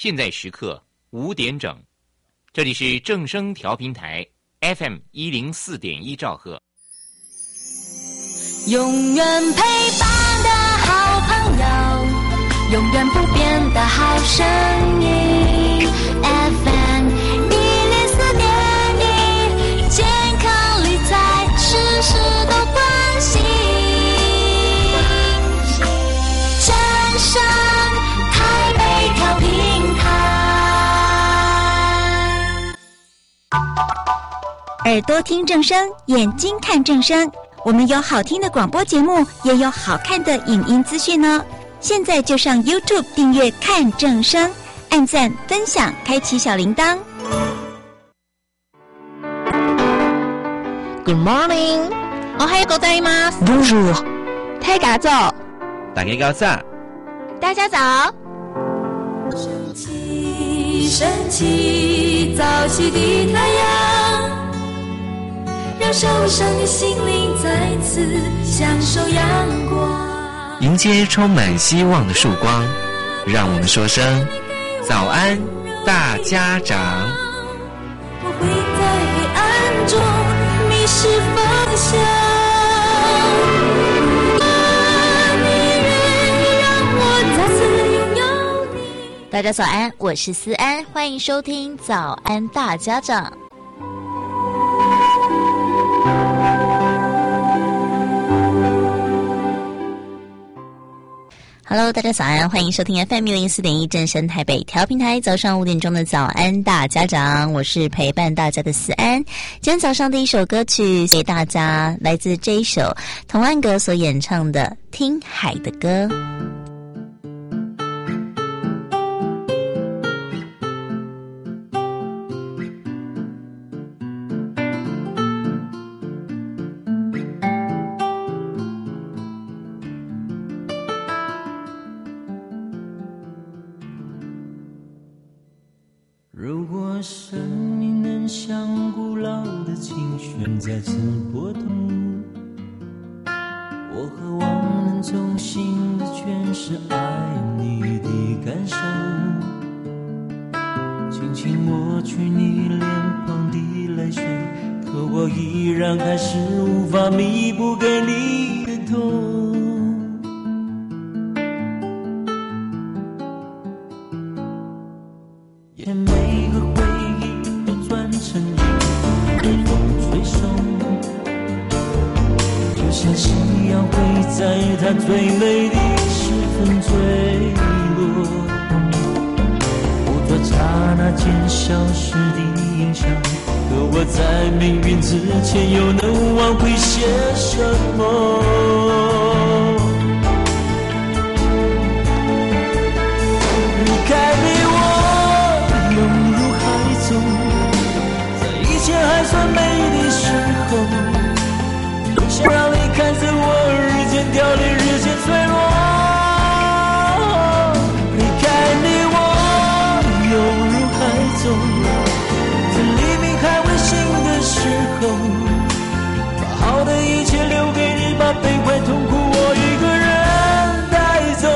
现在时刻5点整，这里是正声调频台 FM104.1兆赫。 永远陪伴的好朋友，永远不变的好声音 FM104.1，健康理财事事都关心，正声台北调频台。 耳朵听正声，眼睛看正声，我们有好听的广播节目，也有好看的影音资讯哦。现在就上 YouTube 订阅看正声，按赞分享，开启小铃铛。 Good morning， おはようございます。 Bonjour， 大家早， 大家早， 大家早。 升起，升起，早起的太阳，让受伤的心灵再次享受阳光。 迎接充满希望的曙光，让我们说声早安大家长。 我会在黑暗中迷失方向，你愿意让我再次拥有你。 大家早安，我是思安，欢迎收听早安大家长。Hello， 大家早安，欢迎收听 FM104.1 正声台北调频台，早上5点钟的早安大家长，我是陪伴大家的思安。今天早上的一首歌曲给大家，来自这一首童安格所演唱的《听海的歌》。 如果生命能像古老的琴弦再次拨动，我渴望能重新的诠释爱你的感受，轻轻抹去你脸庞的泪水，可我依然还是无法弥补给你的痛。每个回忆都转成云，被风吹送，就像夕阳会在它最美的时分坠落，捕捉刹那间消失的影像，可我在命运之前又能挽回些什么？离开你在一切还算美的时候，不想让你看着我日渐凋零，日渐脆弱。离开你我犹如海中，在黎明还未醒的时候，把好的一切留给你，把悲欢痛苦我一个人带走。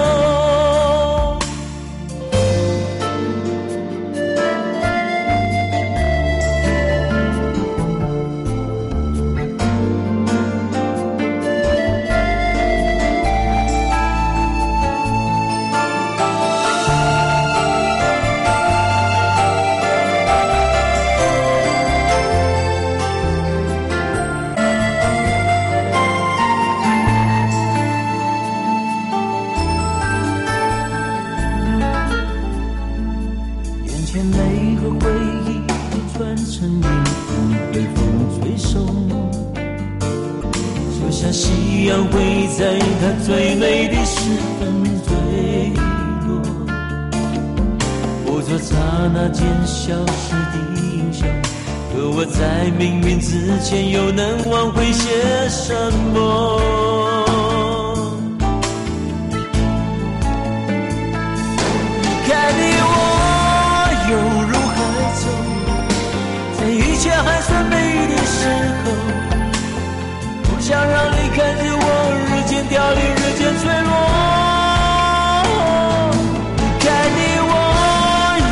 夕阳会在它最美的时分坠落，捕捉刹那间消失的影像，可我在命运之前又能挽回些什么？离开你我犹如海中，在一切还算美的时候，不想让你看着我日渐凋零，日渐脆弱。离开你我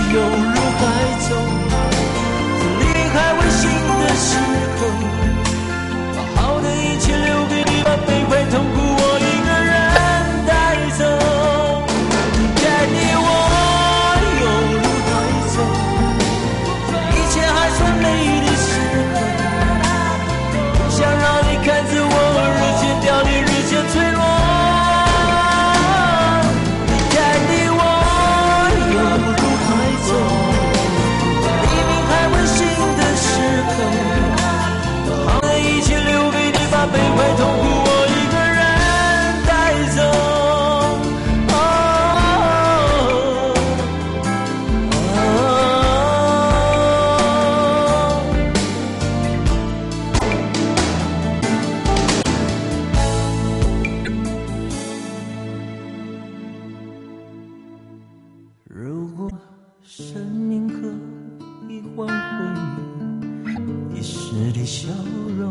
生命可以换回一时的笑容，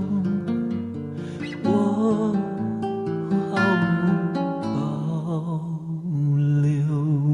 我毫无保留。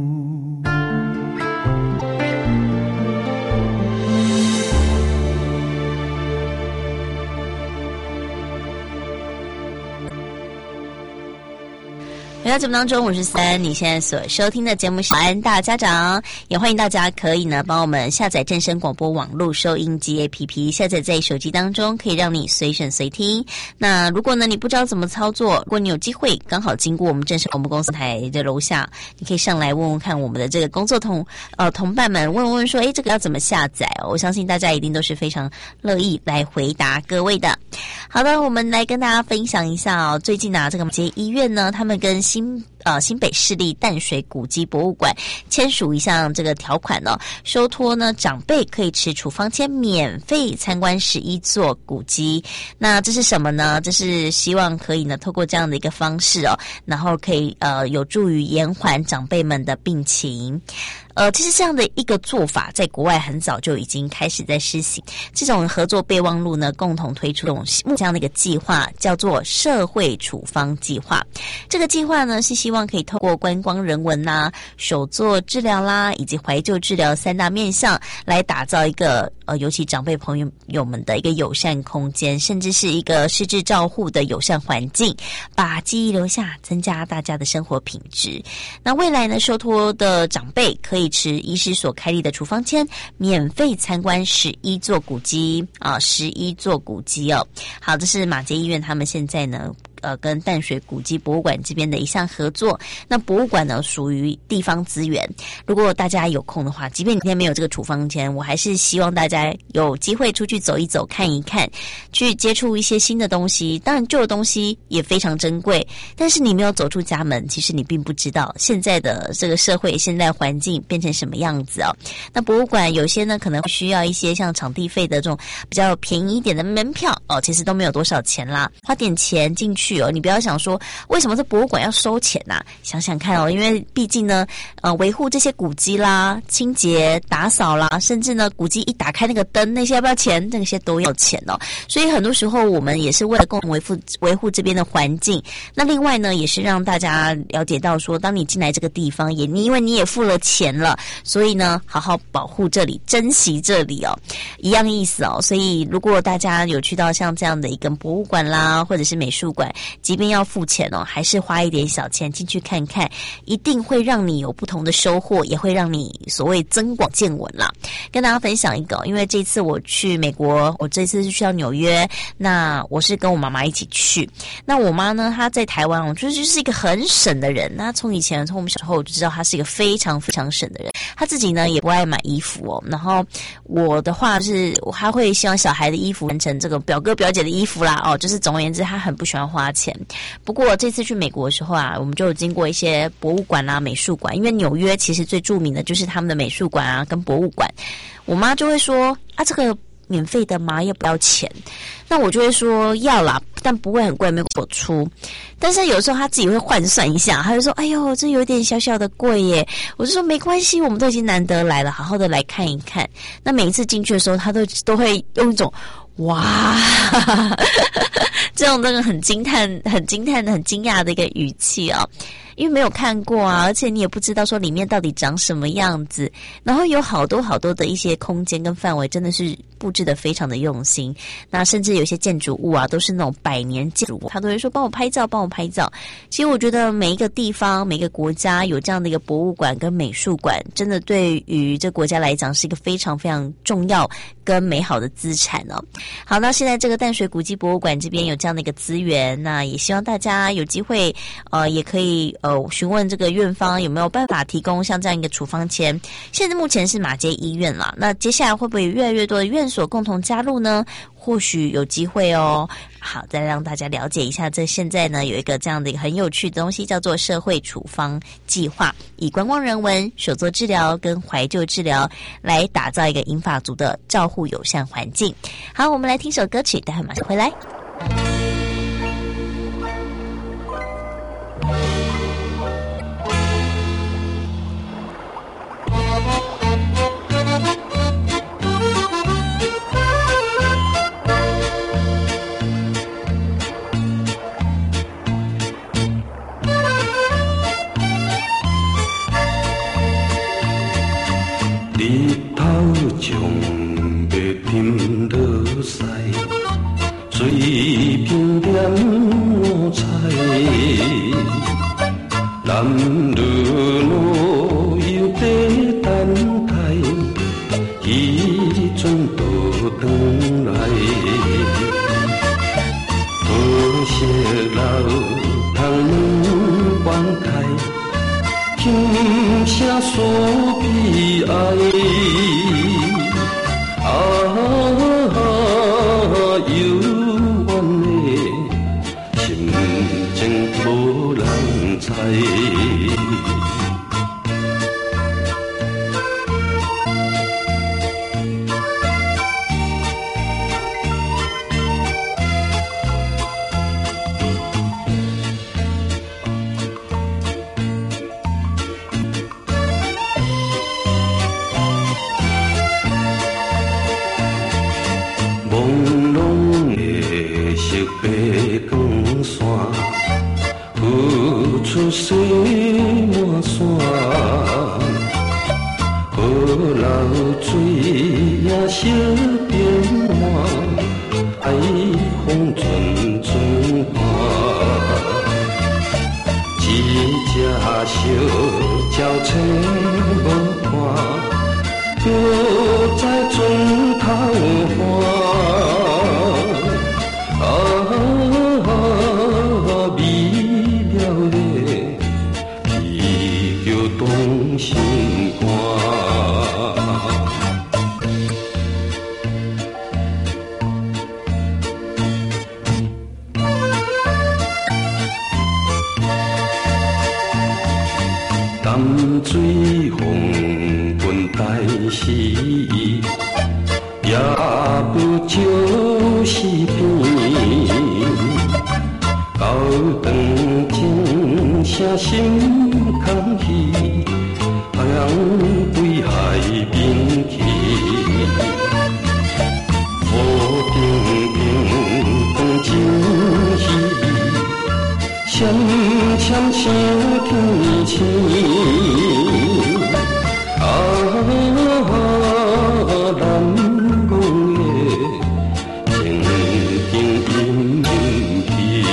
回到节目当中，我是3，你现在所收听的节目是早安大家长，也欢迎大家可以呢帮我们下载正声广播网络收音机 APP， 下载在手机当中，可以让你随选随听。那如果呢你不知道怎么操作，如果你有机会刚好经过我们正声广播公司台的楼下，你可以上来问问看我们的这个工作同伴们，问说这个要怎么下载哦？我相信大家一定都是非常乐意来回答各位的。好的，我们来跟大家分享一下哦，最近这个马偕医院呢，他们跟新北市立淡水古迹博物馆签署一项这个条款哦，收托呢长辈可以持处方签免费参观11座古迹。那这是什么呢？这是希望可以呢透过这样的一个方式哦，然后可以有助于延缓长辈们的病情。其实这样的一个做法在国外很早就已经开始在施行。这种合作备忘录呢，共同推出这样的一个计划，叫做社会处方计划。这个计划呢，是希望可以透过观光人文啦、手作治疗啦，以及怀旧治疗3大面向，来打造一个尤其长辈朋友们的一个友善空间，甚至是一个失智照护的友善环境，把记忆留下，增加大家的生活品质。那未来呢，受托的长辈可以持医师所开立的处方签，免费参观11座古迹11座古迹哦。好，这是马偕医院他们现在呢跟淡水古迹博物馆这边的一项合作。那博物馆呢属于地方资源，如果大家有空的话，即便今天没有这个处方签，我还是希望大家有机会出去走一走，看一看，去接触一些新的东西。当然旧的东西也非常珍贵，但是你没有走出家门，其实你并不知道现在的这个社会现在环境变成什么样子哦。那博物馆有些呢可能需要一些像场地费的这种比较便宜一点的门票哦，其实都没有多少钱啦，花点钱进去你不要想说为什么这博物馆要收钱啊？想想看因为毕竟呢维护这些古迹啦、清洁打扫啦，甚至呢古迹一打开那个灯，那些要不要钱？那些都要钱哦。所以很多时候我们也是为了共同维护这边的环境。那另外呢，也是让大家了解到说，当你进来这个地方，因为你也付了钱了，所以呢好好保护这里，珍惜这里哦，一样意思哦。所以如果大家有去到像这样的一个博物馆啦，或者是美术馆，即便要付钱还是花一点小钱进去看看，一定会让你有不同的收获，也会让你所谓增广见闻啦。跟大家分享一个，因为这次我去美国，我这次是去到纽约，那我是跟我妈妈一起去。那我妈呢，她在台湾，我觉得就是一个很省的人。那从我们小时候我就知道她是一个非常非常省的人。她自己呢也不爱买衣服然后我的话是，她会希望小孩的衣服换成这个表哥表姐的衣服啦就是总而言之，她很不喜欢花钱。不过这次去美国的时候我们就有经过一些博物馆美术馆，因为纽约其实最著名的就是他们的美术馆跟博物馆。我妈就会说这个免费的吗？要不要钱？那我就会说要啦，但不会很贵，没有我出。但是有时候他自己会换算一下，他就说：“哎呦，这有点小小的贵耶。”我就说没关系，我们都已经难得来了，好好的来看一看。那每一次进去的时候，他都会用一种哇，这种那个很惊叹、很惊讶的一个语气因为没有看过而且你也不知道说里面到底长什么样子，然后有好多好多的一些空间跟范围真的是布置得非常的用心。那甚至有些建筑物都是那种100年建筑物，他都会说帮我拍照。其实我觉得每一个地方每个国家有这样的一个博物馆跟美术馆，真的对于这国家来讲是一个非常非常重要跟美好的资产好，那现在这个淡水古迹博物馆这边有这样的一个资源，那也希望大家有机会也可以询问这个院方有没有办法提供像这样一个处方签。现在目前是马偕医院啦，那接下来会不会有越来越多的院所共同加入呢？或许有机会好，再让大家了解一下，这现在呢有一个这样的一个很有趣的东西，叫做社会处方计划，以观光人文、手作治疗跟怀旧治疗来打造一个银发族的照护友善环境。好，我们来听首歌曲，待会马上回来。 日头将要沉落西，水平点满彩，男女老幼在等待，彼阵倒转来。可惜老窗门关开，轻声诉悲哀。幽怨的心情无人知。水满山，好流水也烧变满，海风阵阵看。一只小鸟找无看，就在船头岸。心肝，淡水风滚大时，也不就是变。到长情声心空虚。太阳归海边去，雨平平光真稀微，闪闪闪天星。难忘的情景隐去。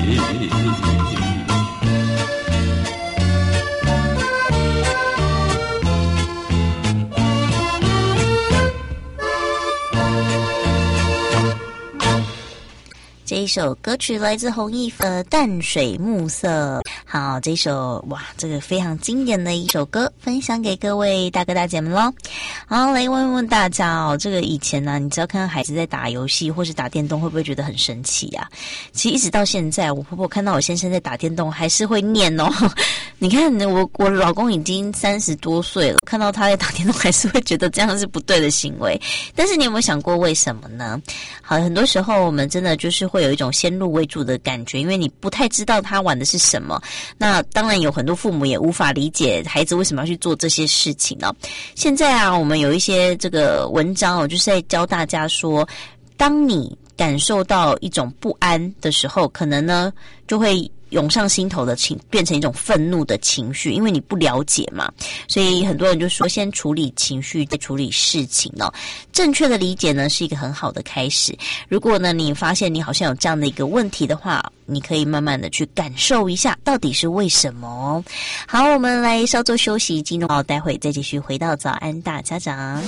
这一首歌曲来自洪一峰的《淡水暮色》。好，这一首哇，这个非常经典的一首歌，分享给各位大哥大姐们咯。好，来问问大家哦，这个以前呢，你知道看到孩子在打游戏或是打电动，会不会觉得很神奇啊？其实一直到现在，我婆婆看到我先生在打电动，还是会念哦。你看我老公已经30多岁了，看到他在打电动，还是会觉得这样是不对的行为。但是你有没有想过为什么呢？好，很多时候我们真的就是会有一种先入为主的感觉，因为你不太知道他玩的是什么。那当然有很多父母也无法理解孩子为什么要去做这些事情呢？现在啊，我们有一些这个文章哦，就是在教大家说，当你感受到一种不安的时候，可能呢就会涌上心头的变成一种愤怒的情绪，因为你不了解嘛，所以很多人就说先处理情绪再处理事情哦。正确的理解呢是一个很好的开始。如果呢你发现你好像有这样的一个问题的话，你可以慢慢的去感受一下到底是为什么哦。好，我们来稍作休息，进入到待会再继续回到早安大家长。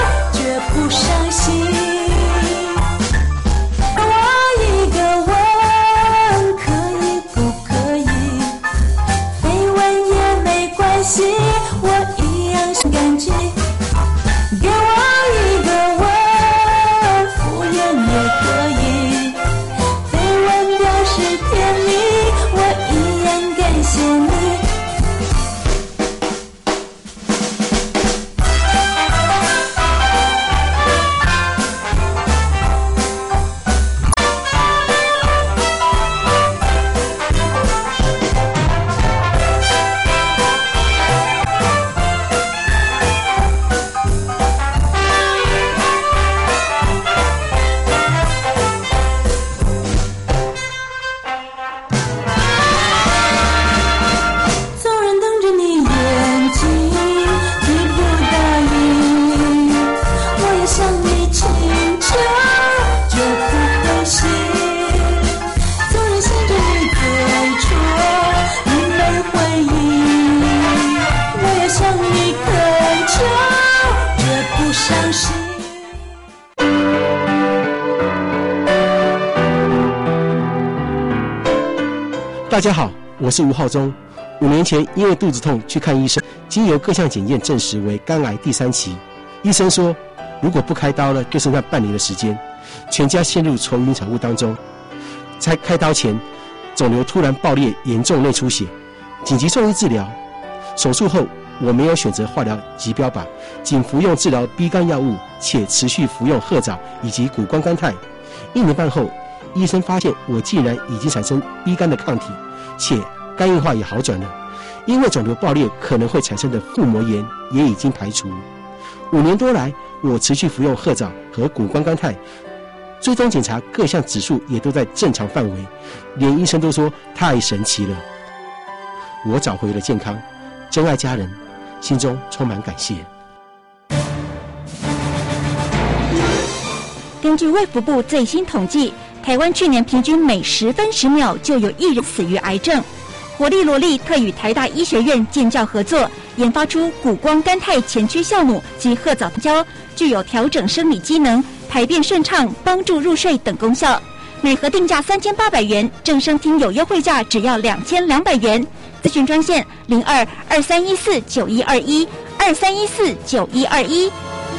我一个吻大家好，我是吴浩中。5年前因为肚子痛去看医生，经由各项检验证实为肝癌第3期。医生说，如果不开刀了，就剩下半年的时间，全家陷入愁云惨雾当中。在开刀前，肿瘤突然爆裂，严重内出血，紧急送医治疗。手术后，我没有选择化疗及标靶，仅服用治疗 B 肝药物，且持续服用褐藻以及谷胱甘肽。1年半后，医生发现我竟然已经产生 B 肝的抗体，且肝硬化也好转了。因为肿瘤爆裂可能会产生的腹膜炎也已经排除。5年多来，我持续服用褐藻和谷胱甘肽，追踪检查各项指数也都在正常范围，连医生都说太神奇了。我找回了健康，珍爱家人，心中充满感谢。 根据卫福部最新统计，台湾去年平均每10分10秒就有1人死于癌症。活力萝莉特与台大医学院建教合作，研发出谷胱甘肽前驱酵母及褐藻胶，具有调整生理机能、排便顺畅、帮助入睡等功效。每盒定价3800元，正声听友优惠价只要2200元。咨询专线02-2314-9121，2314-9121。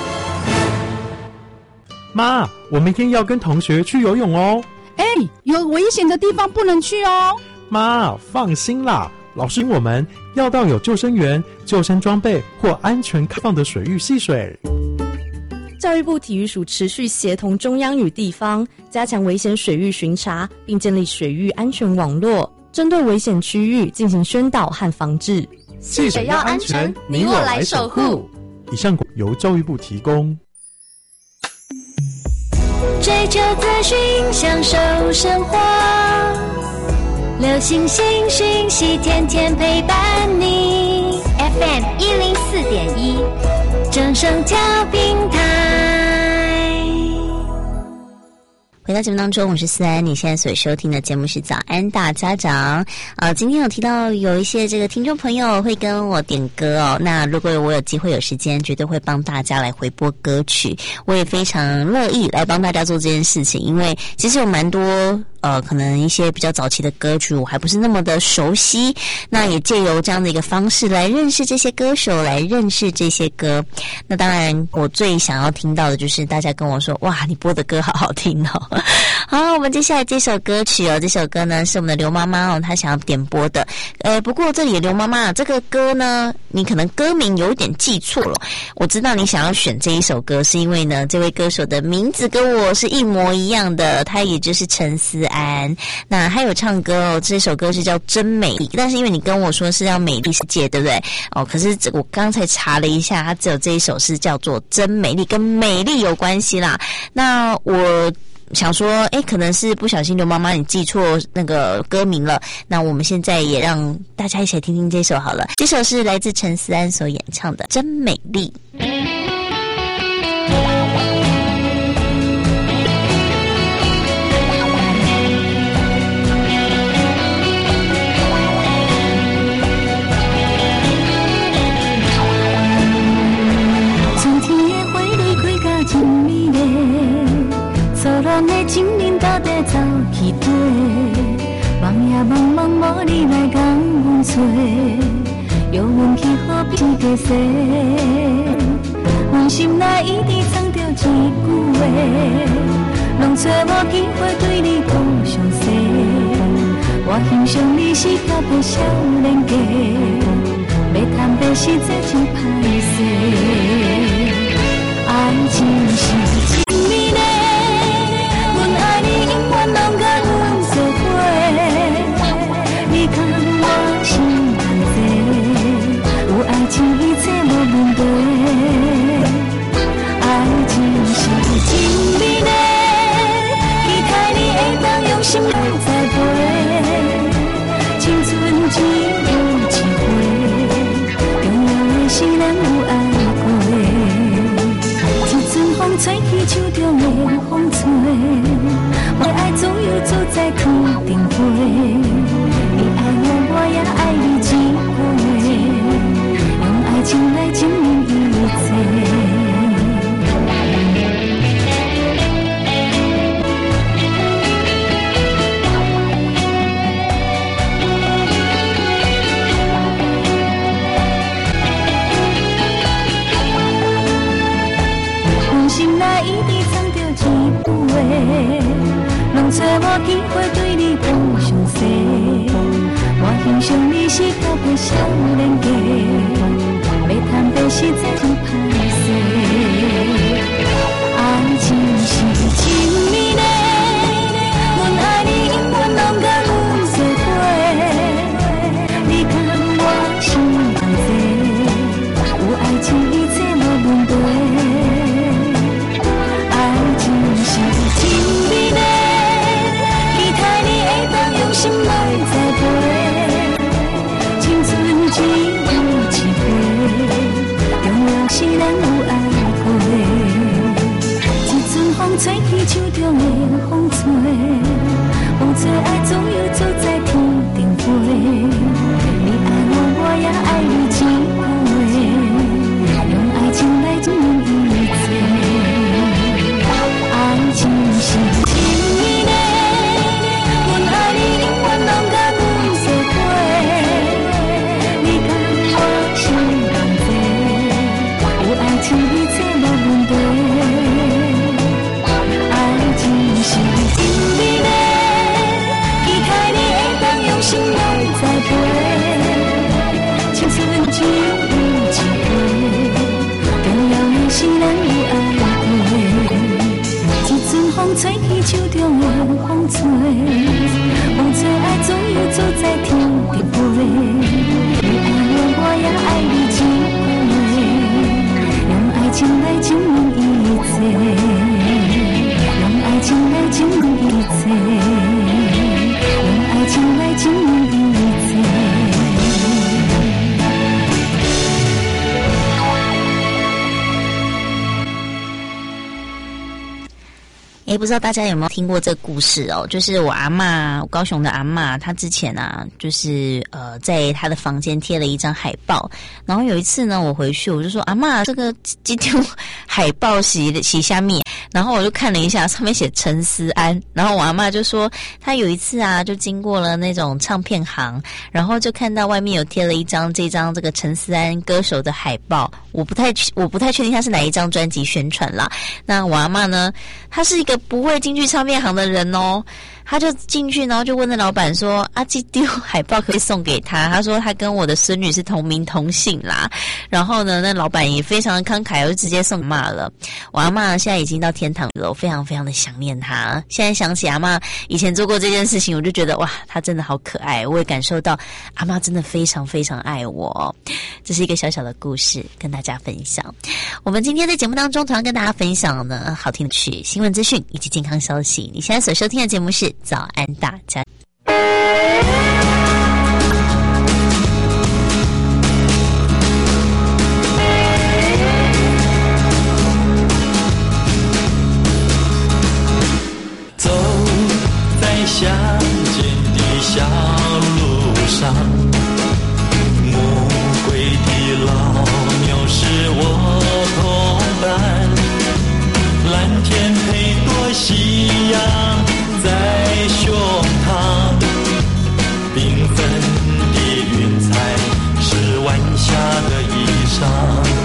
妈，我明天要跟同学去游泳哦。 有危险的地方不能去哦。 妈，放心啦，老师我们要到有救生员、救生装备或安全开放的水域戏水。 教育部体育署持续协同中央与地方，加强危险水域巡查，并建立水域安全网络，针对危险区域进行宣导和防治。 戏水要安全，你我来守护。以上由教育部提供。 追求资讯，享受生活，流行新讯息，天天陪伴你。FM 104.1，正声调频台。 回到节目当中，我是思安，你现在所收听的节目是早安大家长。今天有提到有一些这个听众朋友会跟我点歌哦，那如果我有机会有时间，绝对会帮大家来回播歌曲，我也非常乐意来帮大家做这件事情，因为其实有蛮多可能一些比较早期的歌曲我还不是那么的熟悉，那也借由这样的一个方式来认识这些歌手，来认识这些歌。那当然我最想要听到的就是大家跟我说，哇，你播的歌好好听哦。好，我们接下来这首歌曲哦，这首歌呢是我们的刘妈妈哦，她想要点播的。不过这里的刘妈妈这个歌呢，你可能歌名有一点记错了。我知道你想要选这一首歌，是因为呢这位歌手的名字跟我是一模一样的，他也就是陈思安。那他有唱歌哦，这首歌是叫《真美丽》，但是因为你跟我说是要美丽世界，对不对？哦，可是我刚才查了一下，他只有这一首是叫做《真美丽》，跟美丽有关系啦。那我想说，可能是不小心刘妈妈你记错那个歌名了。那我们现在也让大家一起来听听这首好了。这首是来自陈思安所演唱的《真美丽》。 咱的情人到底走去佗？梦也茫茫无你来共阮找，约阮去河边加洗。阮心内一直藏着一句话，拢找无机会对你讲详细。我欣赏你是特别少年家，要坦白实在真歹势。爱情是真美丽。拢甲阮作伙，你看我心内多，有爱情一切无问题。爱情是真美丽，期待你会当用心来栽培。青春只有一回，重要的是咱有爱过。一阵风吹去手中的风吹。我爱自由走在土顶飞，你爱我，我也爱你一回，用爱情来证明一切。 我天花对你讲详细，我欣赏你是漂泊少年家，要谈白实在很歹势，爱情是真美丽，阮爱你永远拢甲阮作伙，你看我心人多，有爱情一切无问题，爱情是真美丽。用心来栽培，青春只有一回，重要是咱有爱过。一阵风吹起手中的风吹，风吹爱总有走在天顶飞。你爱我，我也爱你一回，用爱情来证明一切。爱情是真美丽。心内栽培，青春只有一回，重要的是咱有爱过。一阵风吹起手中的风吹，风吹爱总有走在天顶飞。你爱我，我也爱你一回，用爱情来证明一切，用爱情来证明一切。用爱情来证明一切。 不知道大家有没有听过这个故事哦？就是我阿嬷，高雄的阿嬷，她之前啊，就是在她的房间贴了一张海报。然后有一次呢，我回去我就说阿嬷，这个这张海报洗下面，然后我就看了一下，上面写陈思安。然后我阿嬷就说，她有一次啊，就经过了那种唱片行，然后就看到外面有贴了这张这个陈思安歌手的海报。我不太确定他是哪一张专辑宣传啦。那我阿嬷呢，她是一个不会进去唱片行的人哦，他就进去，然后就问那老板说：“啊，这丢海报可以送给他？”他说他跟我的孙女是同名同姓啦。然后呢，那老板也非常的慷慨，就直接送骂了。我阿嬷现在已经到天堂了，我非常非常的想念她。现在想起阿嬷以前做过这件事情，我就觉得哇，她真的好可爱。我也感受到阿嬷真的非常非常爱我。这是一个小小的故事，跟大家分享。我们今天在节目当中同样跟大家分享呢好听的曲、新闻资讯以及健康消息。你现在所收听的节目是早安大家。 走在乡间的小路上，暮归的老牛是我同伴，蓝天配朵夕阳在胸膛，缤纷的云彩是晚霞的衣裳。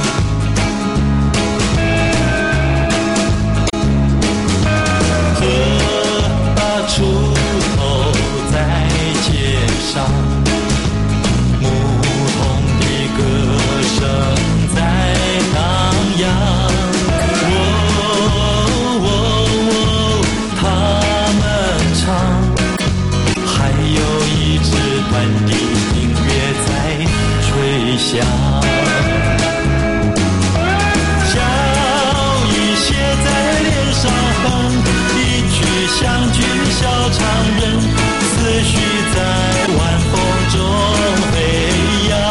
锄头在街上，牧童的歌声在荡漾。他们唱，还有一支短笛音乐在吹响。笑意写在脸上哼，一曲乡居小唱人，思绪在晚风中飞扬。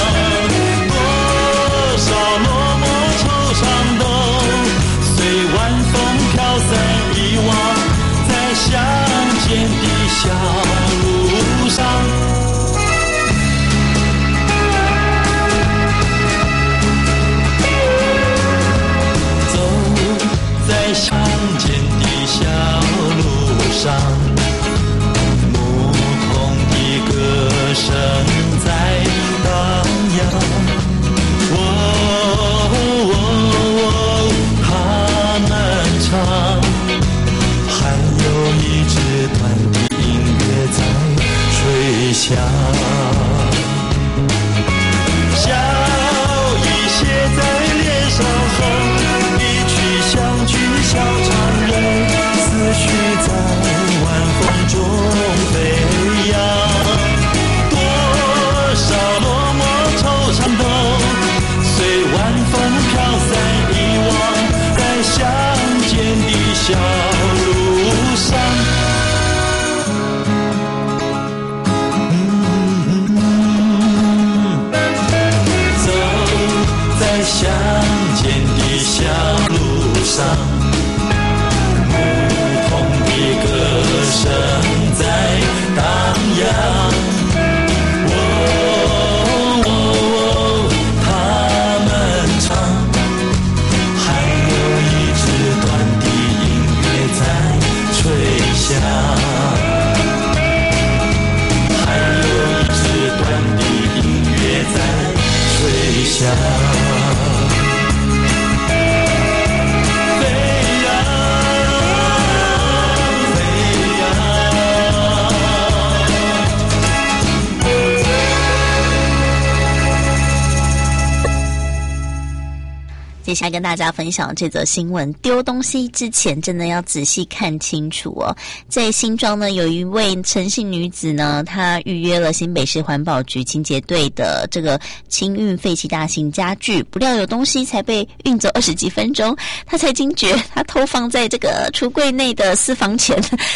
多少落寞惆怅都随晚风飘散遗忘，在乡间的小路上。在乡间的小路上，牧童的歌声在荡漾。他们唱，还有一支小路上，走在乡间的小路上，牧童的歌声在荡漾。还有一支短的音乐在吹响，飞扬飞扬。 接下来跟大家分享这则新闻，丢东西之前真的要仔细看清楚哦。在新庄呢，有一位陈姓女子呢，她预约了新北市环保局清洁队的这个清运废弃大型家具，不料有东西才被运走20几分钟，她才惊觉她偷放在这个橱柜内的私房钱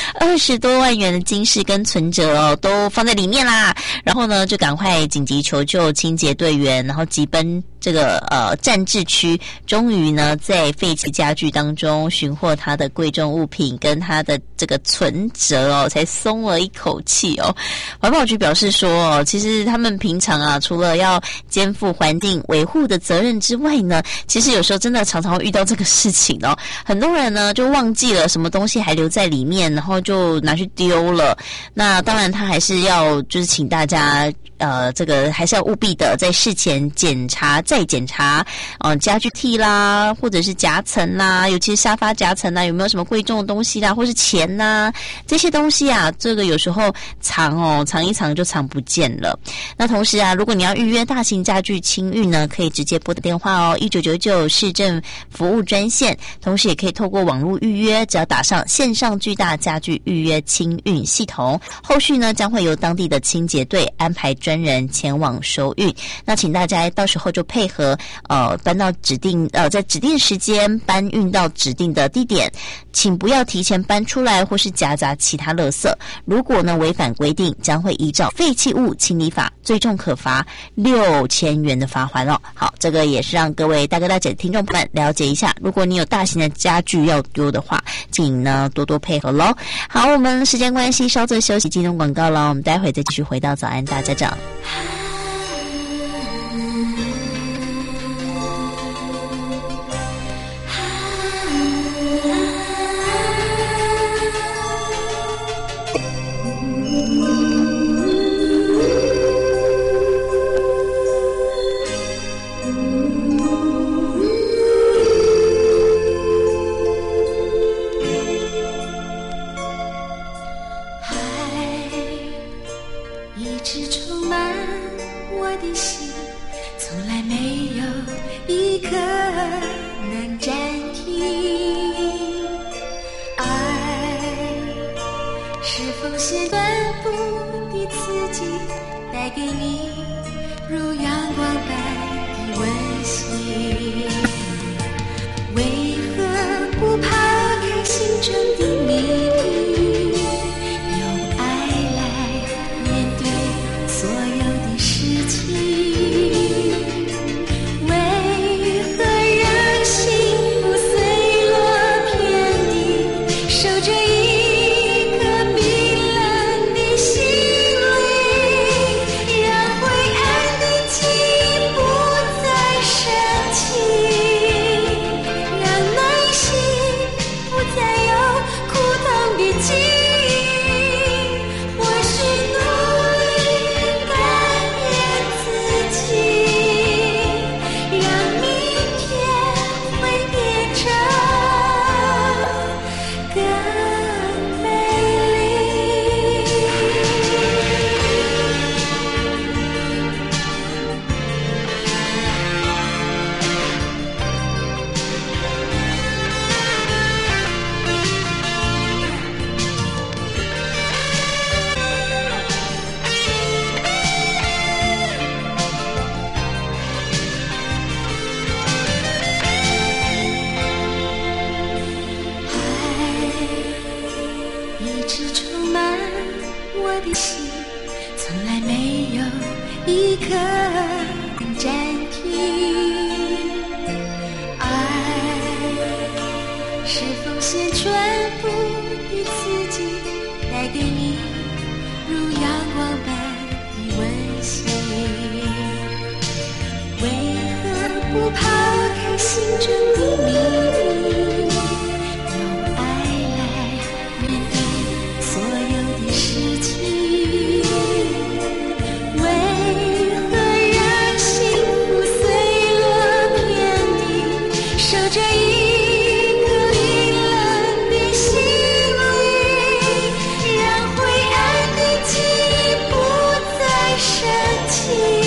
20多万元的金饰跟存折哦，都放在里面啦。然后呢，就赶快紧急求救清洁队员，然后急奔这个站置区，终于呢在废弃家具当中寻获他的贵重物品跟他的这个存折哦，才松了一口气哦。环保局表示说哦，其实他们平常啊，除了要肩负环境维护的责任之外呢，其实有时候真的常常会遇到这个事情哦。很多人呢就忘记了什么东西还留在里面，然后就拿去丢了。那当然他还是要就是请大家这个还是要务必的在事前检查再检查家具屉啦，或者是夹层啦，尤其是沙发夹层啦，有没有什么贵重的东西啦，或是钱啦，这些东西啊，这个有时候藏一藏就藏不见了。那同时啊，如果你要预约大型家具清运呢，可以直接拨的电话哦，1999市政服务专线，同时也可以透过网络预约，只要打上线上巨大家具预约清运系统，后续呢将会由当地的清洁队安排专人前往收运。那请大家到时候就配合搬到在指定时间搬运到指定的地点，请不要提前搬出来或是夹杂其他垃圾。如果呢违反规定，将会依照废弃物清理法，最重可罚6000元的罚锾哦。好，这个也是让各位大哥大姐的听众朋友们了解一下，如果你有大型的家具要丢的话，请呢多多配合咯。好，我们时间关系稍作休息，进入广告咯，我们待会再继续回到早安大家长。 让心，从来没有一刻能暂停。爱是奉献全部的自己，带给你如阳光般的温馨。为何不抛开心中的秘密，用爱来面对所有的事情？为何让幸福碎落遍地，守着一颗冰冷的心灵，让灰暗的记忆不再升起，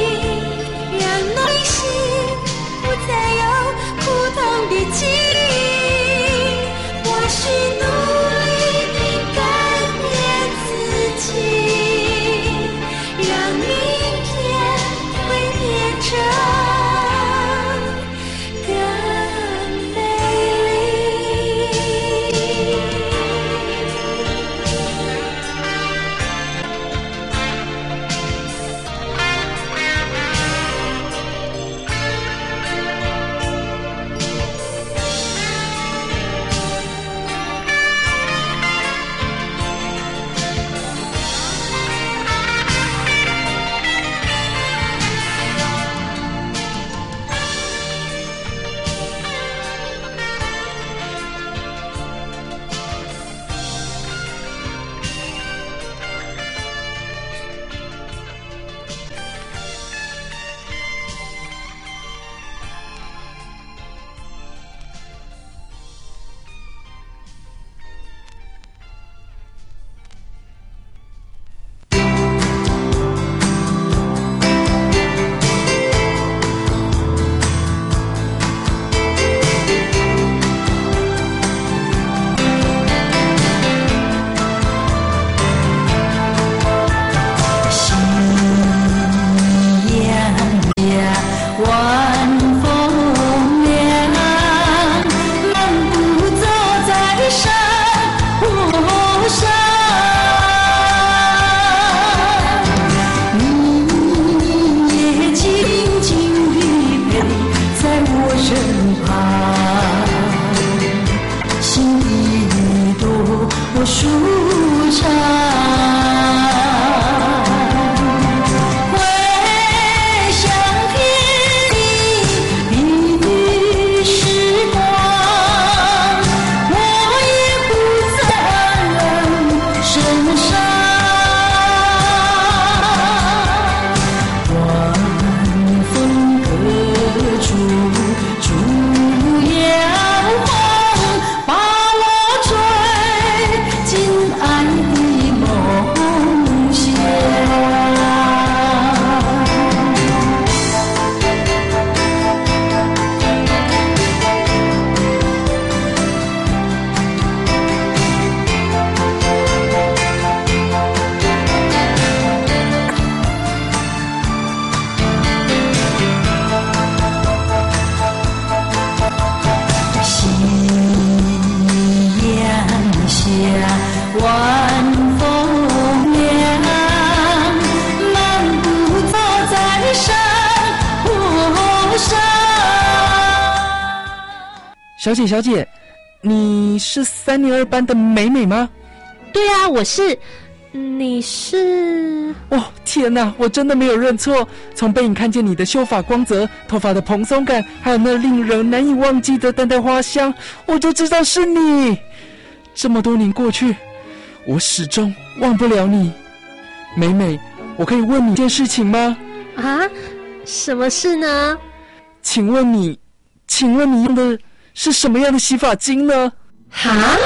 小姐，你是3年2班的美美吗？ 对啊，我是。你是？ 哦，天哪，我真的没有认错。从背影看见你的秀发光泽、头发的蓬松感，还有那令人难以忘记的淡淡花香，我就知道是你。这么多年过去，我始终忘不了你。美美，我可以问你一件事情吗？ 啊？什么事呢？ 请问你用的是什么样的洗发精呢？ 哈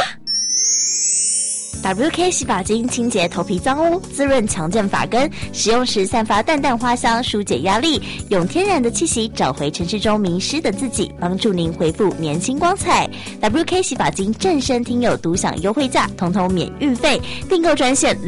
？WK 洗发精清洁头皮脏污，滋润强健发根，使用时散发淡淡花香，疏解压力，用天然的气息找回城市中迷失的自己，帮助您恢复年轻光彩。WK 洗发精正声听友独享优惠价，统统免运费，订购专线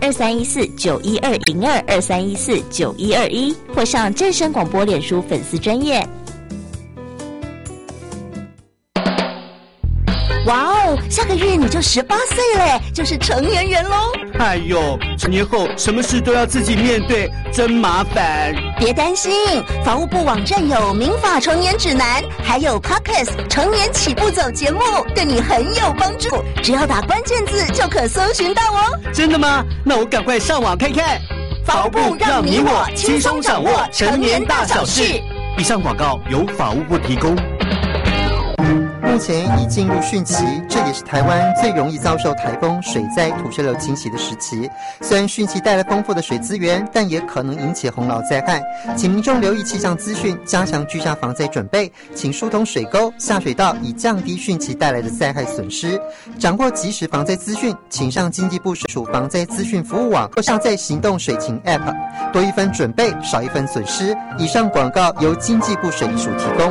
0223149120，0223149121，或上正声广播脸书粉丝专页。 哇哦！ 下个月你就18岁了，就是成年人喽。 哎呦，成年后什么事都要自己面对，真麻烦。 别担心，法务部网站有民法成年指南，还有 Podcast 成年起步走节目，对你很有帮助。只要打关键字就可搜寻到哦。 真的吗？那我赶快上网看看。 法务部让你我轻松掌握成年大小事。 以上广告由法务部提供。 目前已进入汛期，这也是台湾最容易遭受台风、水灾、土石流侵袭的时期。虽然汛期带来丰富的水资源，但也可能引起洪涝灾害，请民众留意气象资讯，加强居家防灾准备，请疏通水沟、下水道，以降低汛期带来的灾害损失。掌握即时防灾资讯，请上经济部水署防灾资讯服务网或下载行动水情 App， 多一分准备，少一分损失。以上广告由经济部水利署提供。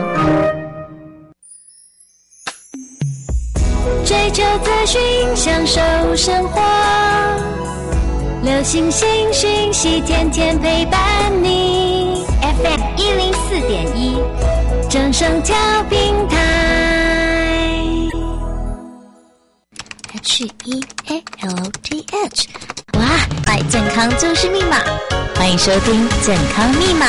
追求资讯，享受生活，流星星讯息，天天陪伴你。FM 104.1，正声调频台。 HEALTH， 哇，爱健康就是密码，欢迎收听健康密码。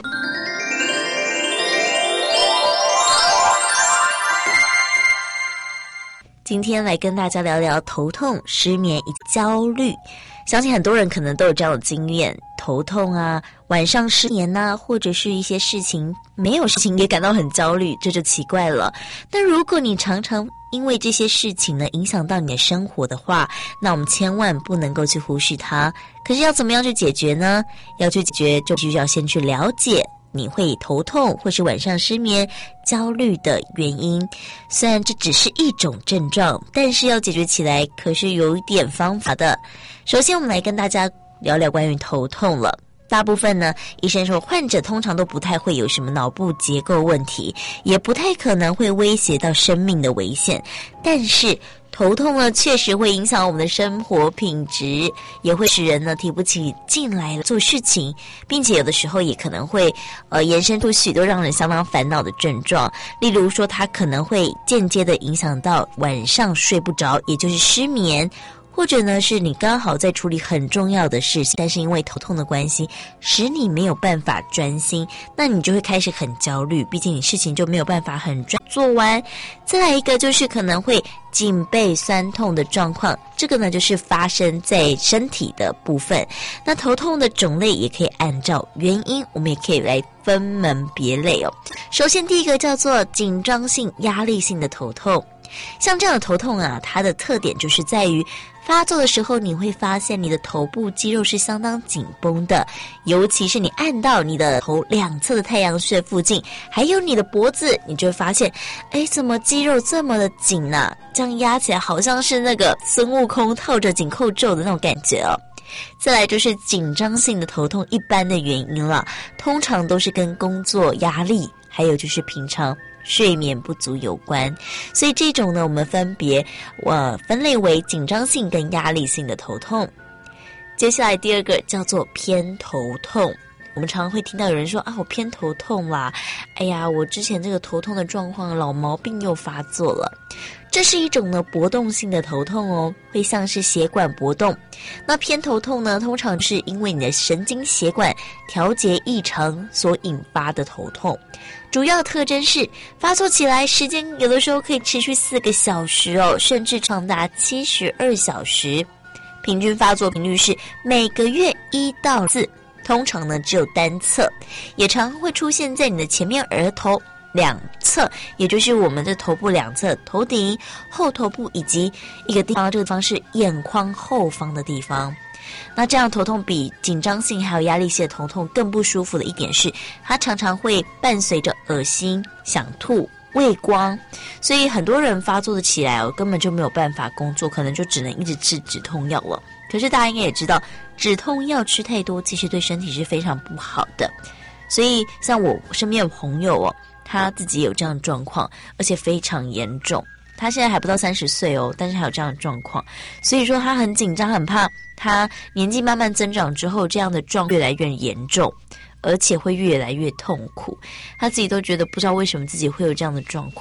今天来跟大家聊聊头痛、失眠以及焦虑。相信很多人可能都有这样的经验，头痛啊，晚上失眠啊，或者是一些事情没有事情也感到很焦虑，这就奇怪了。但如果你常常因为这些事情呢影响到你的生活的话，那我们千万不能够去忽视它。可是要怎么样去解决呢？要去解决就必须要先去了解你会头痛或是晚上失眠、焦虑的原因。虽然这只是一种症状，但是要解决起来可是有一点方法的。首先我们来跟大家聊聊关于头痛了。大部分呢，医生说患者通常都不太会有什么脑部结构问题，也不太可能会威胁到生命的危险。但是头痛呢，确实会影响我们的生活品质，也会使人呢提不起劲来做事情，并且有的时候也可能会延伸出许多让人相当烦恼的症状。例如说，它可能会间接的影响到晚上睡不着，也就是失眠。或者呢，是你刚好在处理很重要的事情，但是因为头痛的关系，使你没有办法专心，那你就会开始很焦虑，毕竟你事情就没有办法很专做完。再来一个就是可能会颈背酸痛的状况，这个呢就是发生在身体的部分。那头痛的种类也可以按照原因，我们也可以来分门别类哦。首先第一个叫做紧张性、压力性的头痛。像这样的头痛啊，它的特点就是在于发作的时候，你会发现你的头部肌肉是相当紧绷的，尤其是你按到你的头两侧的太阳穴附近，还有你的脖子，你就会发现，怎么肌肉这么的紧啊？这样压起来好像是那个孙悟空套着紧扣咒的那种感觉哦。再来就是紧张性的头痛，一般的原因了，通常都是跟工作压力，还有就是平常睡眠不足有关，所以这种呢，我们分别分类为紧张性跟压力性的头痛。接下来第二个叫做偏头痛。我们常常会听到有人说啊，我偏头痛啦，哎呀，我之前这个头痛的状况老毛病又发作了。这是一种呢搏动性的头痛哦，会像是血管搏动。那偏头痛呢，通常是因为你的神经血管调节异常所引发的头痛。主要特征是发作起来时间有的时候可以持续4个小时哦，甚至长达72小时。平均发作频率是每个月1到4，通常呢只有单侧，也常会出现在你的前面额头两侧，也就是我们的头部两侧，头顶、后头部以及一个地方，这个地方是眼眶后方的地方。那这样头痛比紧张性还有压力性的头痛更不舒服的一点是，它常常会伴随着恶心、想吐、畏光，所以很多人发作的起来哦，根本就没有办法工作，可能就只能一直吃止痛药了。可是大家应该也知道，止痛药吃太多，其实对身体是非常不好的。所以像我身边的朋友哦，他自己有这样的状况，而且非常严重。他现在还不到30岁哦，但是还有这样的状况，所以说他很紧张，很怕他年纪慢慢增长之后，这样的状况越来越严重，而且会越来越痛苦。他自己都觉得不知道为什么自己会有这样的状况，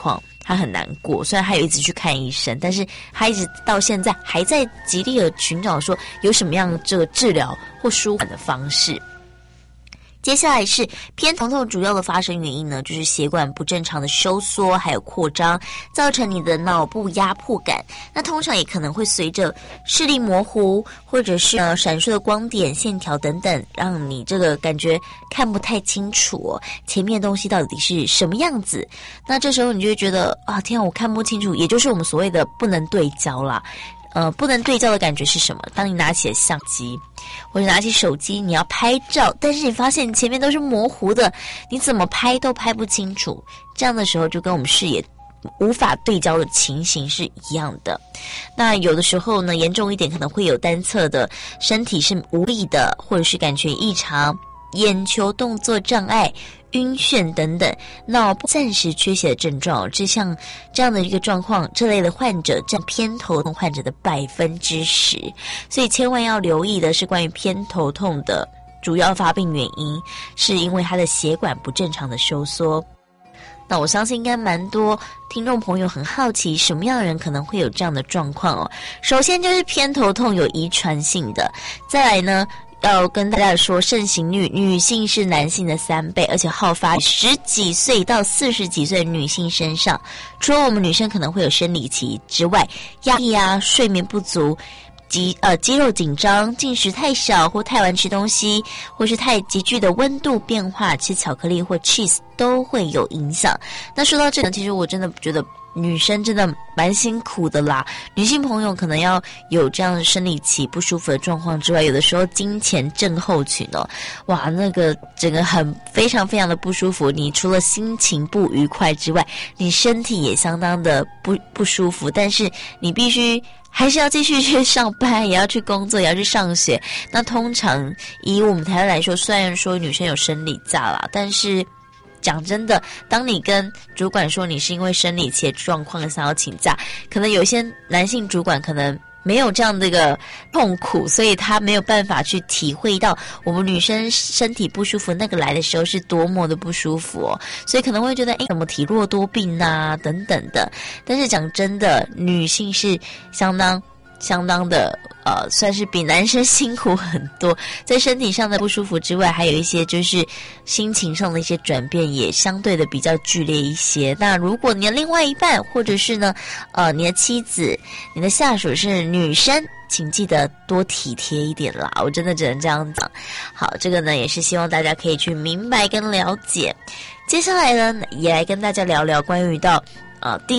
他很难过，虽然他有一直去看医生，但是他一直到现在还在极力的寻找说有什么样这个治疗或舒缓的方式。接下来是偏头痛主要的发生原因呢，就是血管不正常的收缩还有扩张，造成你的脑部压迫感。那通常也可能会随着视力模糊，或者是闪烁的光点、线条等等，让你这个感觉看不太清楚前面的东西到底是什么样子。那这时候你就会觉得啊，天啊，我看不清楚，也就是我们所谓的不能对焦啦。不能对焦的感觉是什么？当你拿起了相机或者拿起手机，你要拍照，但是你发现你前面都是模糊的，你怎么拍都拍不清楚。这样的时候就跟我们视野无法对焦的情形是一样的。那有的时候呢，严重一点可能会有单侧的身体是无力的，或者是感觉异常、眼球动作障碍、晕眩等等，脑部暂时缺血的症状。像这样的一个状况，这类的患者占偏头痛患者的10%，所以千万要留意的是关于偏头痛的主要发病原因，是因为它的血管不正常的收缩。那我相信应该蛮多听众朋友很好奇，什么样的人可能会有这样的状况首先就是偏头痛有遗传性的，再来呢，要跟大家说，盛行率女性是男性的3倍，而且好发10几岁到40几岁的女性身上。除了我们女生可能会有生理期之外，压力啊、睡眠不足、肌肉紧张、进食太少或太晚吃东西，或是太急剧的温度变化，吃巧克力或 cheese 都会有影响。那说到这个，其实我真的觉得女生真的蛮辛苦的啦，女性朋友可能要有这样生理期不舒服的状况之外，有的时候经前症候群哇，那个整个非常非常的不舒服，你除了心情不愉快之外，你身体也相当的不舒服，但是你必须还是要继续去上班，也要去工作，也要去上学。那通常以我们台湾来说，虽然说女生有生理假啦，但是讲真的，当你跟主管说你是因为生理期的状况想要请假，可能有一些男性主管可能没有这样的一个痛苦，所以他没有办法去体会到我们女生身体不舒服那个来的时候是多么的不舒服所以可能会觉得什么体弱多病啊等等的。但是讲真的，女性是相当的算是比男生辛苦很多，在身体上的不舒服之外，还有一些就是心情上的一些转变也相对的比较剧烈一些。那如果你的另外一半或者是呢你的妻子、你的下属是女生，请记得多体贴一点啦，我真的只能这样讲。好，这个呢也是希望大家可以去明白跟了解。接下来呢也来跟大家聊聊关于到第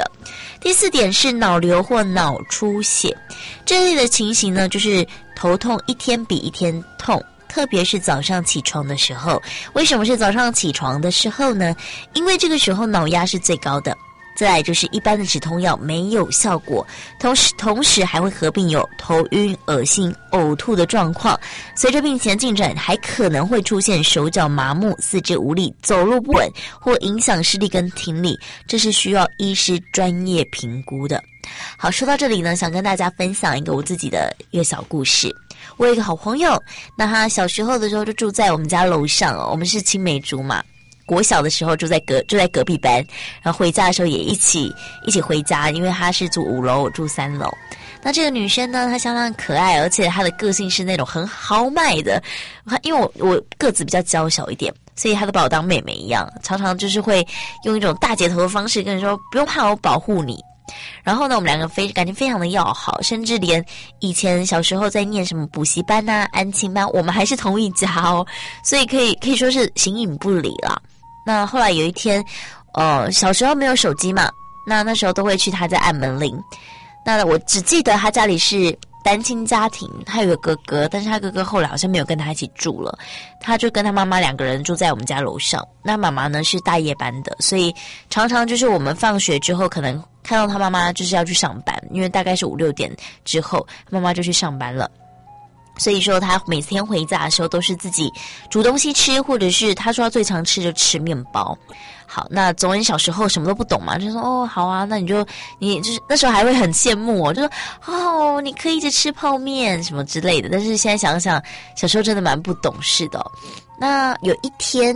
4点是脑瘤或脑出血。这类的情形呢，就是头痛一天比一天痛，特别是早上起床的时候。为什么是早上起床的时候呢？因为这个时候脑压是最高的。再来就是一般的止痛药没有效果，同时还会合并有头晕、恶心、呕吐的状况。随着病情的进展，还可能会出现手脚麻木、四肢无力、走路不稳，或影响视力跟听力，这是需要医师专业评估的。好，说到这里呢，想跟大家分享一个我自己的一个小故事。我有一个好朋友，那他小时候的时候就住在我们家楼上我们是青梅竹马。国小的时候住在隔壁班，然后回家的时候也一起回家，因为她是住5楼，我住3楼。那这个女生呢，她相当可爱，而且她的个性是那种很豪迈的。因为我个子比较娇小一点，所以她都把我当妹妹一样，常常就是会用一种大姐头的方式跟你说不用怕，我保护你。然后呢，我们两个感情非常的要好，甚至连以前小时候在念什么补习班安亲班，我们还是同一家所以可以说是形影不离啦。那后来有一天小时候没有手机嘛，那时候都会去他家按门铃。那我只记得他家里是单亲家庭，他有个哥哥，但是他哥哥后来好像没有跟他一起住了，他就跟他妈妈2个人住在我们家楼上。那妈妈呢是大夜班的，所以常常就是我们放学之后可能看到他妈妈就是要去上班，因为大概是5、6点之后妈妈就去上班了。所以说他每天回家的时候都是自己煮东西吃，或者是他说他最常吃就吃面包。好，那总而小时候什么都不懂嘛，就说好啊，那你就是那时候还会很羡慕就说你可以一直吃泡面什么之类的。但是现在想想，小时候真的蛮不懂事的那有一天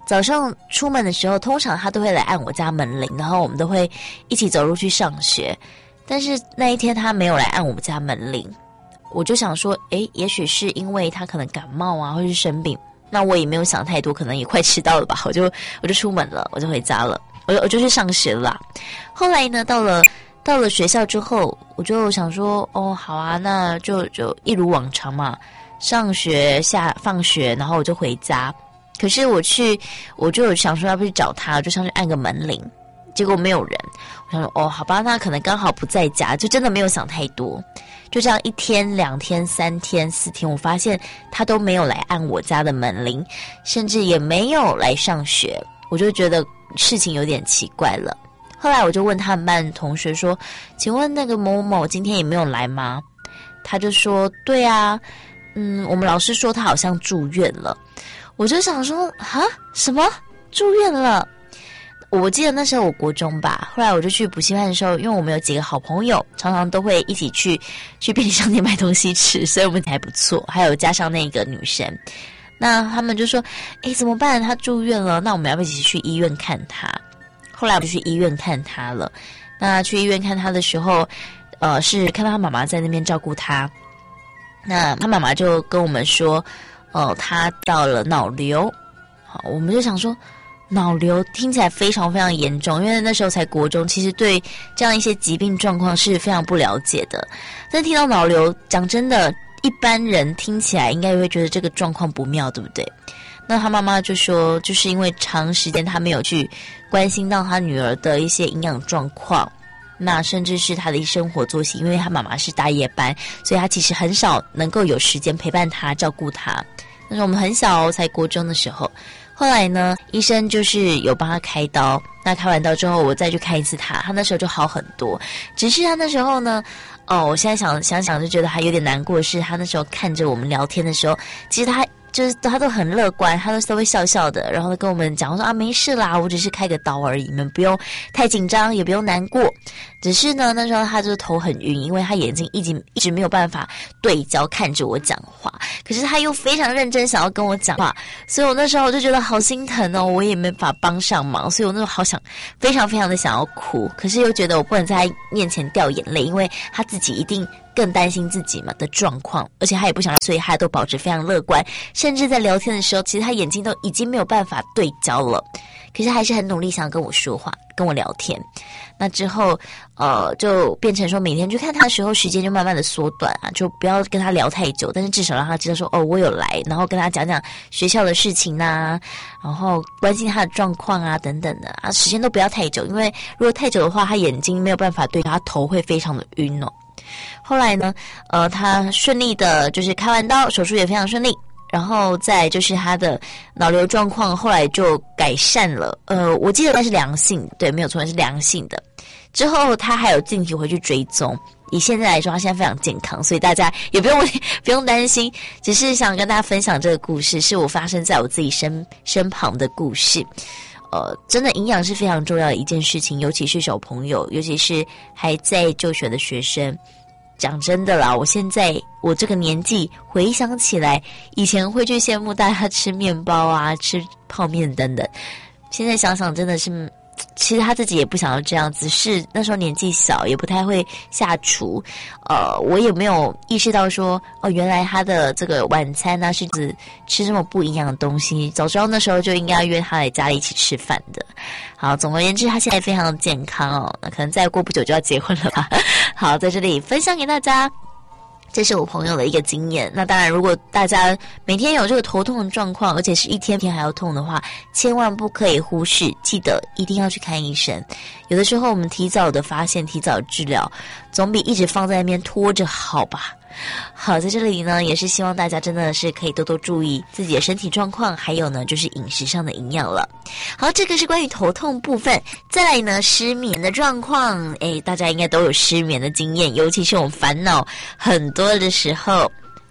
早上出门的时候，通常他都会来按我家门铃，然后我们都会一起走路去上学。但是那一天他没有来按我们家门铃，我就想说，也许是因为他可能感冒啊，或是生病。那我也没有想太多，可能也快迟到了吧，我就出门了，我就回家了，我就去上学了啦。后来呢，到了学校之后，我就想说，好啊，那就一如往常嘛，上学放学，然后我就回家。可是我就想说要不去找他，我就上去按个门铃，结果没有人。我想说好吧，那可能刚好不在家，就真的没有想太多。就这样1天、2天、3天、4天，我发现他都没有来按我家的门铃，甚至也没有来上学，我就觉得事情有点奇怪了。后来我就问他们班同学说，请问那个某某今天也没有来吗？他就说对啊，我们老师说他好像住院了。我就想说什么住院了？我记得那时候我国中吧，后来我就去补习班的时候，因为我们有几个好朋友，常常都会一起去便利商店买东西吃，所以我们还不错。还有加上那个女生，那他们就说怎么办？他住院了，那我们要不要一起去医院看他？后来我就去医院看他了。那去医院看他的时候，是看到他妈妈在那边照顾他。那他妈妈就跟我们说，他到了脑瘤。好，我们就想说，脑瘤听起来非常非常严重，因为那时候才国中，其实对这样一些疾病状况是非常不了解的。但听到脑瘤，讲真的，一般人听起来应该会觉得这个状况不妙，对不对？那他妈妈就说，就是因为长时间他没有去关心到他女儿的一些营养状况，那甚至是他的生活作息，因为他妈妈是大夜班，所以他其实很少能够有时间陪伴他、照顾他。那时候我们很小才国中的时候。后来呢，医生就是有帮他开刀，那开完刀之后我再去看一次他那时候就好很多。只是他那时候呢，我现在想就觉得还有点难过的是，他那时候看着我们聊天的时候，其实他都很乐观，他都会笑笑的，然后跟我们讲说没事啦，我只是开个刀而已，你们不用太紧张，也不用难过。只是呢，那时候他就是头很晕，因为他眼睛一直没有办法对焦看着我讲话，可是他又非常认真想要跟我讲话，所以我那时候我就觉得好心疼哦，我也没法帮上忙，所以我那时候好想非常非常的想要哭，可是又觉得我不能在他面前掉眼泪，因为他自己一定更担心自己嘛的状况，而且他也不想，所以他都保持非常乐观，甚至在聊天的时候，其实他眼睛都已经没有办法对焦了，可是还是很努力想要跟我说话，跟我聊天。那之后就变成说每天去看他的时候，时间就慢慢的缩短啊，就不要跟他聊太久，但是至少让他知道说我有来，然后跟他讲讲学校的事情啊，然后关心他的状况啊等等的啊，时间都不要太久，因为如果太久的话，他眼睛没有办法对焦，他头会非常的晕哦。后来呢，他顺利的就是开完刀，手术也非常顺利，然后再就是他的脑瘤状况后来就改善了，我记得那是良性，对，没有错，是良性的。之后他还有近期回去追踪，以现在来说，他现在非常健康，所以大家也不用担心，只是想跟大家分享这个故事，是我发生在我自己身旁的故事。真的营养是非常重要的一件事情，尤其是小朋友，尤其是还在就学的学生。讲真的啦，我这个年纪回想起来，以前会去羡慕大家吃面包啊，吃泡面等等，现在想想真的是，其实他自己也不想要这样子，是那时候年纪小，也不太会下厨，我也没有意识到说，原来他的这个晚餐呢是指吃这么不营养的东西，早知道那时候就应该约他来家里一起吃饭的。好，总而言之，他现在非常的健康哦，那可能再过不久就要结婚了吧。好，在这里分享给大家。这是我朋友的一个经验。那当然，如果大家每天有这个头痛的状况，而且是一天还要痛的话，千万不可以忽视，记得一定要去看医生。有的时候我们提早的发现，提早的治疗，总比一直放在那边拖着好吧。好，在这里呢，也是希望大家真的是可以多多注意自己的身体状况，还有呢就是饮食上的营养了。好，这个是关于头痛部分。再来呢，失眠的状况，大家应该都有失眠的经验，尤其是我们烦恼很多的时候，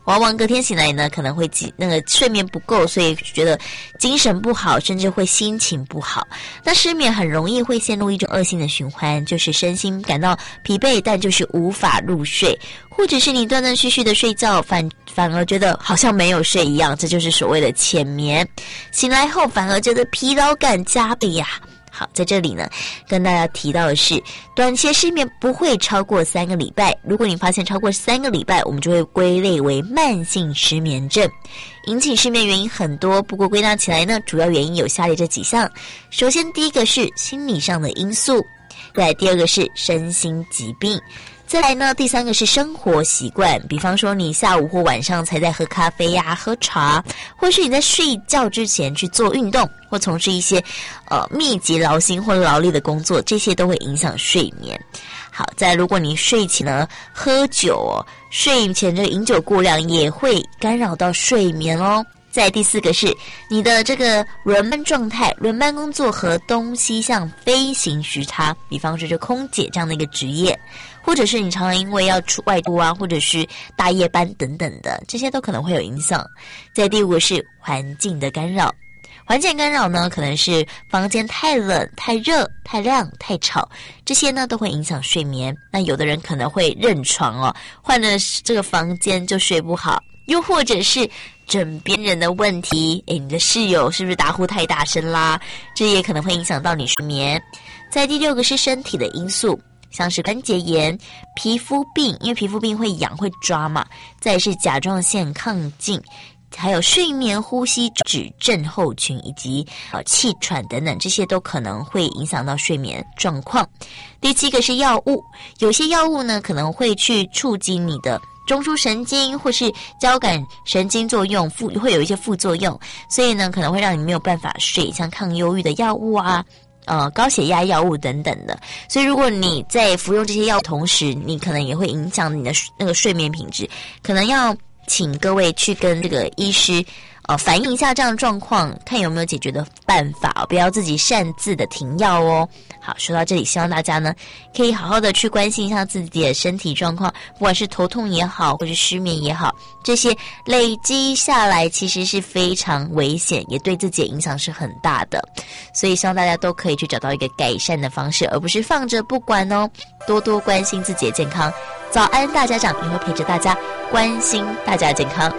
往往隔天醒来呢，可能会睡眠不够，所以觉得精神不好，甚至会心情不好。那失眠很容易会陷入一种恶性的循环，就是身心感到疲惫，但就是无法入睡，或者是你断断续续的睡觉，反而觉得好像没有睡一样，这就是所谓的浅眠。醒来后反而觉得疲劳感加倍呀。好，在这里呢，跟大家提到的是，短期失眠不会超过3个礼拜。如果你发现超过3个礼拜，我们就会归类为慢性失眠症。引起失眠原因很多，不过归纳起来呢，主要原因有下列这几项。首先，第一个是心理上的因素，再来第二个是身心疾病。再来呢，第三个是生活习惯，比方说你下午或晚上才在喝咖啡呀、喝茶，或是你在睡觉之前去做运动，或从事一些密集劳心或劳力的工作，这些都会影响睡眠。好，再来如果你睡前呢喝酒睡前这个饮酒过量也会干扰到睡眠哦。再第四个是你的这个轮班状态，轮班工作和东西向飞行时差，比方说这空姐这样的一个职业，或者是你常常因为要出外出啊，或者是大夜班等等的，这些都可能会有影响。再第五个是环境的干扰，环境干扰呢，可能是房间太冷、太热、太亮、太吵，这些呢都会影响睡眠。那有的人可能会认床换了这个房间就睡不好，又或者是枕边人的问题，你的室友是不是打呼太大声啦？这也可能会影响到你睡眠。再第六个是身体的因素，像是关节炎、皮肤病，因为皮肤病会痒会抓嘛。再是甲状腺亢进，还有睡眠呼吸质症候群，以及气喘等等，这些都可能会影响到睡眠状况。第七个是药物，有些药物呢可能会去触及你的中枢神经或是交感神经作用，会有一些副作用，所以呢可能会让你没有办法睡，像抗忧郁的药物啊，高血压药物等等的。所以如果你在服用这些药同时，你可能也会影响你的那个睡眠品质，可能要请各位去跟这个医师反映一下这样的状况，看有没有解决的办法，不要自己擅自的停药哦。好，说到这里，希望大家呢可以好好的去关心一下自己的身体状况，不管是头痛也好，或是失眠也好，这些累积下来其实是非常危险，也对自己的影响是很大的。所以希望大家都可以去找到一个改善的方式，而不是放着不管哦，多多关心自己的健康。早安大家长也会陪着大家关心大家的健康。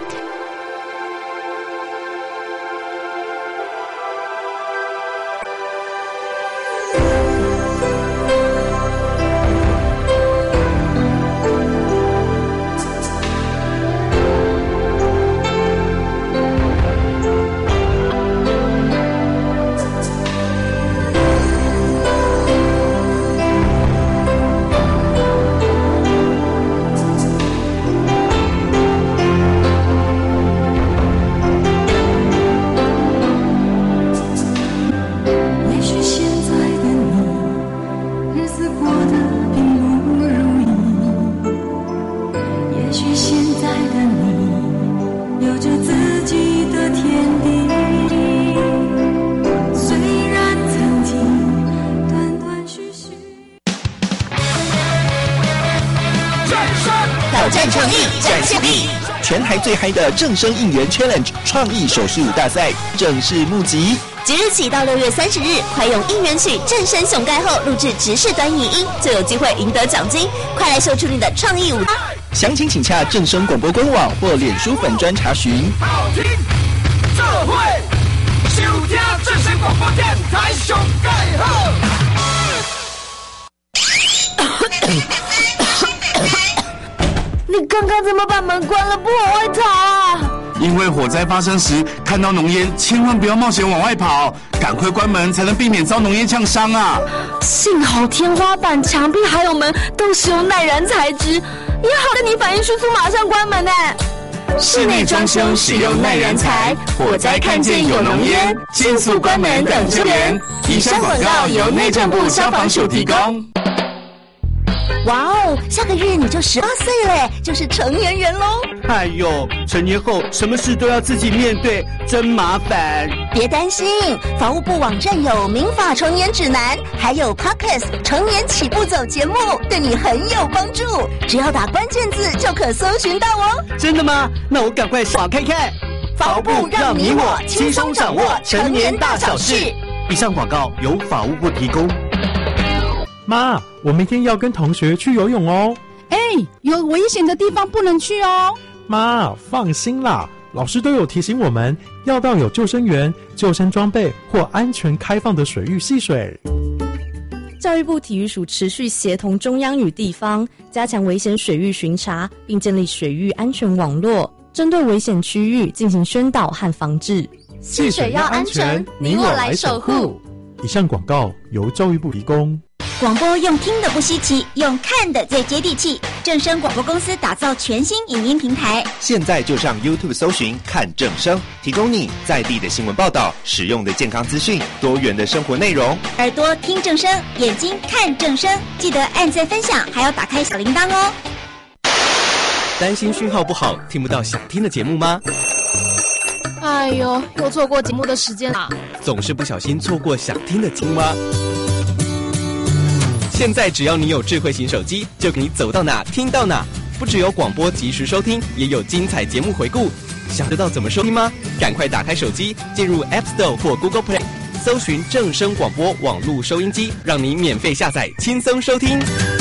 全台最嗨的正声应援 Challenge 创意手势舞大赛正式募集， 即日起到6月30日，快用应援曲正声熊盖后录制直视短影音，就有机会赢得奖金。快来秀出你的创意舞！ 详情请洽正声广播官网或脸书粉专查询。 好听，这会收听正声广播电台熊盖后。 你刚刚怎么把门关了？不往外逃啊！ 因为火灾发生时看到浓烟，千万不要冒险往外跑，赶快关门才能避免遭浓烟呛伤啊！ 幸好天花板、墙壁还有门都是用耐燃材质，也好在你反应迅速，马上关门呢。 室内装修使用耐燃材，火灾看见有浓烟，迅速关门等救援。以上广告由内政部消防署提供。 哇哦，下个月你就18岁了，就是成年人喽。 哎呦，成年后什么事都要自己面对，真麻烦。 别担心，法务部网站有民法成年指南，还有 Podcast 成年起步走节目，对你很有帮助。只要打关键字就可搜寻到哦。 真的吗？那我赶快上网看看。 法务部让你我轻松掌握成年大小事。 以上广告由法务部提供。 妈，我明天要跟同学去游泳哦。 哎，有危险的地方不能去哦。 妈，放心啦，老师都有提醒我们要到有救生员、救生装备或安全开放的水域戏水。 教育部体育署持续协同中央与地方，加强危险水域巡查，并建立水域安全网络，针对危险区域进行宣导和防治。 戏水要安全，你我来守护。以上广告由教育部提供。 广播用听的不稀奇，用看的最接地气。正声广播公司打造全新影音平台， 现在就上 YouTube 搜寻看正声，提供你在地的新闻报道、实用的健康资讯、多元的生活内容。 耳朵听正声，眼睛看正声，记得按赞分享，还要打开小铃铛哦。 担心讯号不好，听不到想听的节目吗？ 哎呦，又错过节目的时间啦！ 总是不小心错过想听的节目吗？现在只要你有智慧型手机，就可以走到哪听到哪。不只有广播及时收听，也有精彩节目回顾。想知道怎么收听吗？赶快打开手机，进入 App Store 或 Google Play， 搜寻正声广播网络收音机，让你免费下载，轻松收听。